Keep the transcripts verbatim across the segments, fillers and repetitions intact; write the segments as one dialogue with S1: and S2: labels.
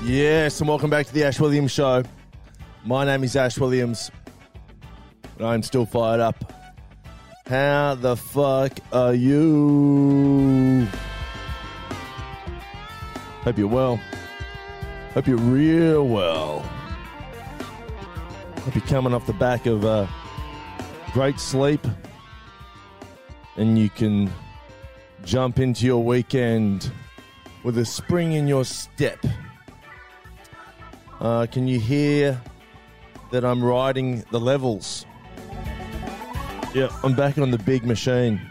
S1: Yes, and welcome back to the Ash Williams Show. My name is Ash Williams, and I'm still fired up. How the fuck are you? Hope you're well. Hope you're real well. Hope you're coming off the back of a great sleep, and you can jump into your weekend with a spring in your step. Uh, can you hear that I'm riding the levels? Yeah, I'm back on the big machine.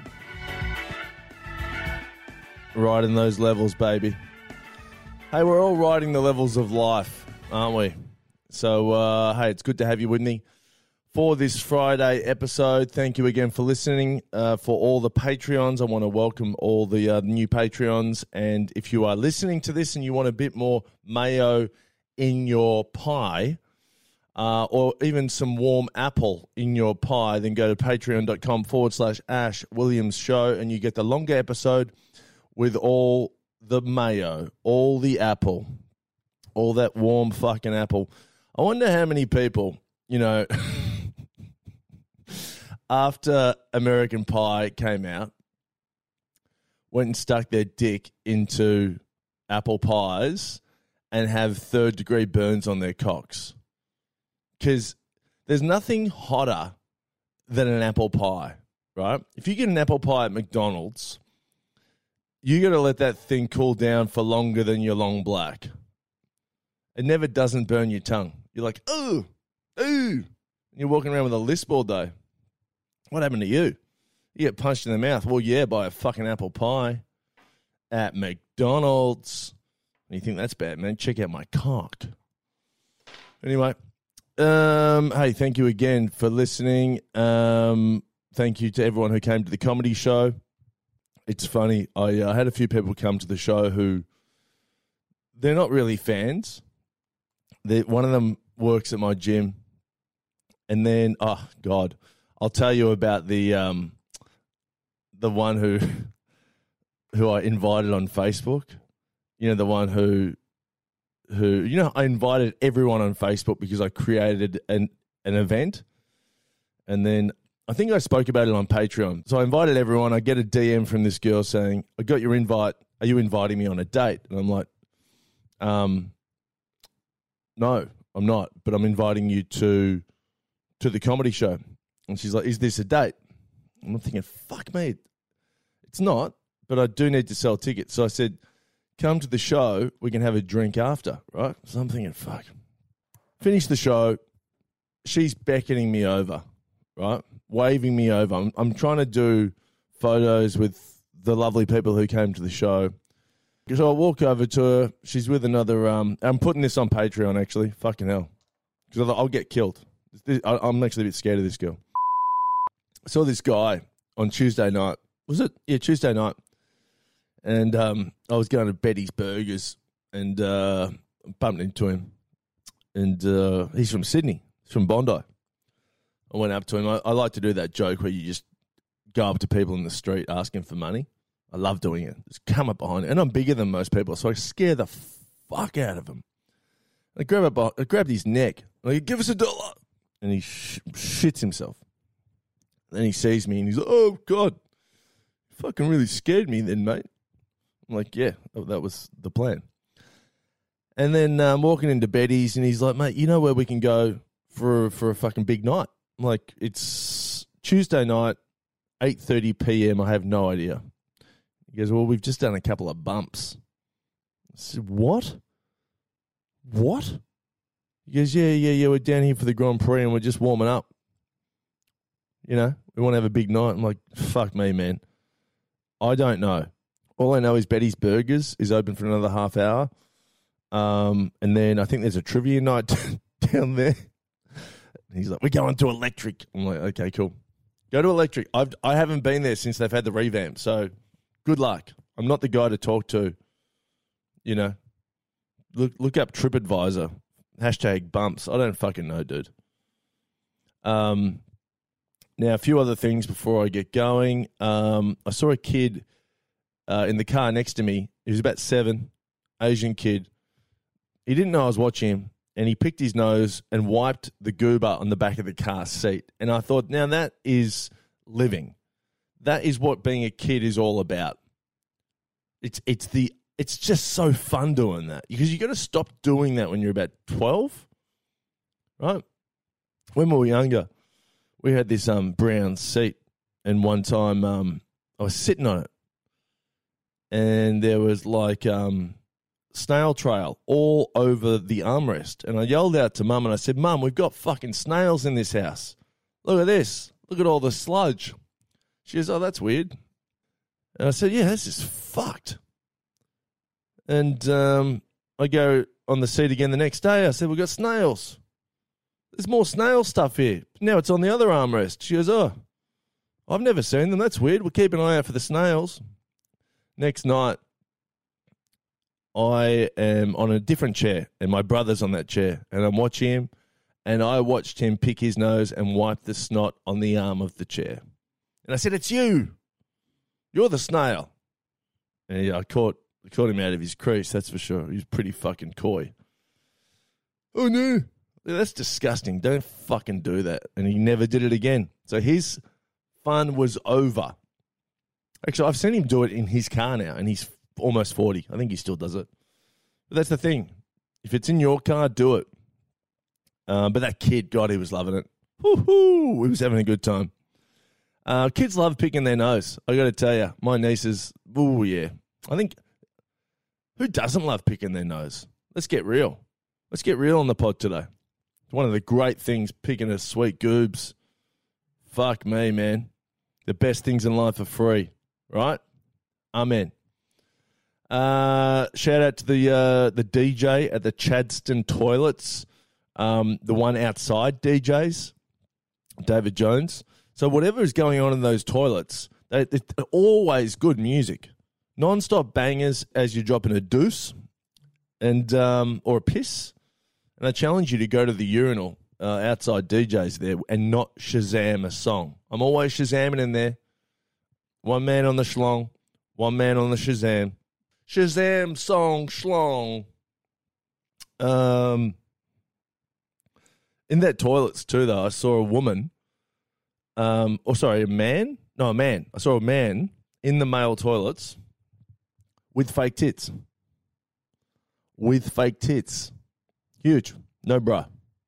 S1: Riding those levels, baby. Hey, we're all riding the levels of life, aren't we? So, uh, hey, it's good to have you with me for this Friday episode. Thank you again for listening. Uh, for all the Patreons, I want to welcome all the uh, new Patreons. And if you are listening to this and you want a bit more mayo in your pie, uh, or even some warm apple in your pie, then go to patreon.com forward slash Ash Williams Show, and you get the longer episode with all the mayo, all the apple, all that warm fucking apple. I wonder how many people, you know, after American Pie came out, went and stuck their dick into apple pies and have third-degree burns on their cocks. Because there's nothing hotter than an apple pie, right? If you get an apple pie at McDonald's, you got to let that thing cool down for longer than your long black. It never doesn't burn your tongue. You're like, ooh, ooh. And you're walking around with a lisp all day. What happened to you? You get punched in the mouth. Well, yeah, by a fucking apple pie at McDonald's. And you think that's bad, man? Check out my cock. Anyway, um, hey, thank you again for listening. Um, thank you to everyone who came to the comedy show. It's funny. I uh, had a few people come to the show who they're not really fans. They, one of them works at my gym. And then, oh, God, I'll tell you about the um, the one who who I invited on Facebook. You know, the one who, who, you know, I invited everyone on Facebook because I created an, an event. And then I think I spoke about it on Patreon. So I invited everyone. I get a D M from this girl saying, I got your invite. Are you inviting me on a date? And I'm like, um, no, I'm not. But I'm inviting you to to the comedy show. And she's like, is this a date? And I'm thinking, fuck me. It's not, but I do need to sell tickets. So I said, come to the show, we can have a drink after, right? So I'm thinking, fuck. Finish the show. She's beckoning me over, right? Waving me over. I'm, I'm trying to do photos with the lovely people who came to the show. So I walk over to her. She's with another, um, I'm putting this on Patreon, actually. Fucking hell. Because I'll get killed. I'm actually a bit scared of this girl. I saw this guy on Tuesday night. Was it? Yeah, Tuesday night. And um, I was going to Betty's Burgers and uh, bumped into him. And uh, he's from Sydney. He's from Bondi. I went up to him. I, I like to do that joke where you just go up to people in the street asking for money. I love doing it. Just come up behind it. And I'm bigger than most people, so I scare the fuck out of him. I grab up, I grabbed his neck. I go, give us a dollar. And he sh- shits himself. Then he sees me and he's like, oh, God. You fucking really scared me then, mate. I'm like, yeah, that was the plan. And then I'm um, walking into Betty's and he's like, mate, you know where we can go for, for a fucking big night? I'm like, it's Tuesday night, eight thirty p.m. I have no idea. He goes, well, we've just done a couple of bumps. I said, what? What? He goes, yeah, yeah, yeah, we're down here for the Grand Prix and we're just warming up. You know, we want to have a big night. I'm like, fuck me, man. I don't know. All I know is Betty's Burgers is open for another half hour. Um, and then I think there's a trivia night down there. And he's like, we're going to Electric. I'm like, okay, cool. Go to Electric. I've, I haven't been there since they've had the revamp. So good luck. I'm not the guy to talk to. You know, look look up TripAdvisor. Hashtag bumps. I don't fucking know, dude. Um, now, a few other things before I get going. Um, I saw a kid uh, in the car next to me. He was about seven, Asian kid. He didn't know I was watching him, and he picked his nose and wiped the goober on the back of the car seat. And I thought, now that is living. That is what being a kid is all about. It's it's the it's just so fun doing that, because you got to stop doing that when you're about twelve, right? When we were younger, we had this um brown seat, and one time um I was sitting on it, and there was like um. snail trail all over the armrest. And I yelled out to Mum and I said, Mum, we've got fucking snails in this house. Look at this. Look at all the sludge. She goes, oh, that's weird. And I said, yeah, this is fucked. And um, I go on the seat again the next day. I said, we've got snails. There's more snail stuff here. Now it's on the other armrest. She goes, oh, I've never seen them. That's weird. We'll keep an eye out for the snails. Next night, I am on a different chair, and my brother's on that chair, and I'm watching him, and I watched him pick his nose and wipe the snot on the arm of the chair. And I said, it's you. You're the snail. And he, I caught, I caught him out of his crease, that's for sure. He was pretty fucking coy. Oh, no. That's disgusting. Don't fucking do that. And he never did it again. So his fun was over. Actually, I've seen him do it in his car now, and he's almost forty. I think he still does it. But that's the thing. If it's in your car, do it. Uh, but that kid, God, he was loving it. Woo-hoo! He was having a good time. Uh, kids love picking their nose. I got to tell you, my nieces, oh yeah. I think, who doesn't love picking their nose? Let's get real. Let's get real on the pod today. It's one of the great things, picking a sweet goobs. Fuck me, man. The best things in life are free, right? Amen. Uh, shout out to the uh, the D J at the Chadstone Toilets, um, the one outside D Js, David Jones. So whatever is going on in those toilets, they, they're always good music, non-stop bangers as you're dropping a deuce and um, or a piss. And I challenge you to go to the urinal uh, outside D Js there and not Shazam a song. I'm always Shazamming in there. One man on the schlong, one man on the Shazam. Shazam song schlong. Um, in that toilets too, though, I saw a woman. Um, or sorry, a man. No, a man. I saw a man in the male toilets with fake tits. With fake tits, huge, no bra,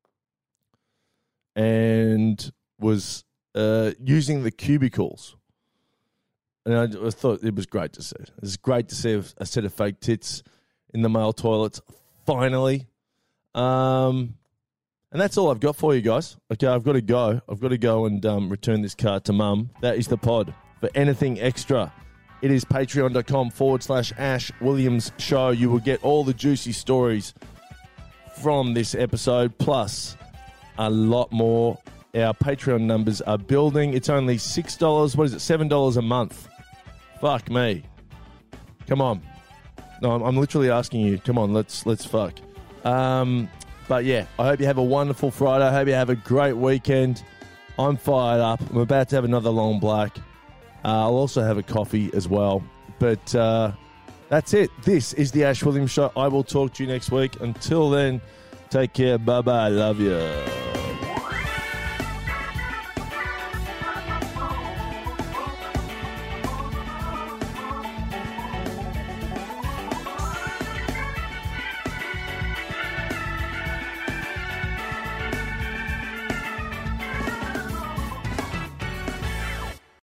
S1: and was uh, using the cubicles. And I, I thought it was great to see. It was great to see a, a set of fake tits in the male toilets, finally. Um, and that's all I've got for you guys. Okay, I've got to go. I've got to go and um, return this car to Mum. That is the pod. For anything extra, it is patreon.com forward slash Ash Williams Show. You will get all the juicy stories from this episode, plus a lot more. Our Patreon numbers are building. It's only six dollars. What is it? seven dollars a month. Fuck me. Come on. No, I'm, I'm literally asking you. Come on, let's let's fuck. Um, but yeah, I hope you have a wonderful Friday. I hope you have a great weekend. I'm fired up. I'm about to have another long black. Uh, I'll also have a coffee as well. But uh, that's it. This is the Ash Williams Show. I will talk to you next week. Until then, take care. Bye-bye. Love you.